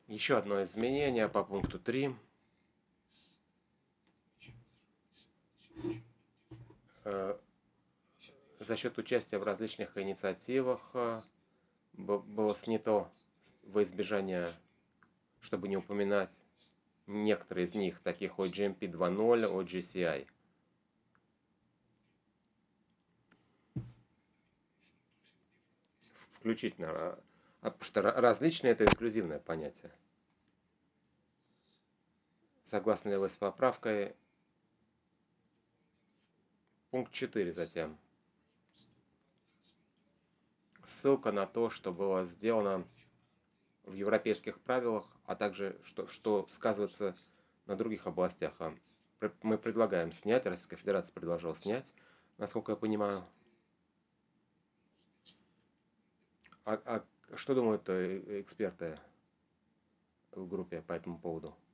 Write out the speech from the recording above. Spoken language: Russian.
Еще одно изменение по пункту 3. За счет участия в различных инициативах было снято во избежание, чтобы не упоминать некоторые из них, таких OGMP 2.0, OGCI. Включительно, потому что различные — это инклюзивное понятие. Согласны ли вы с поправкой? Пункт 4 затем. Ссылка на то, что было сделано в европейских правилах, а также что сказывается на других областях. Мы предлагаем снять, Российская Федерация предложила снять, насколько я понимаю. А что думают эксперты в группе по этому поводу?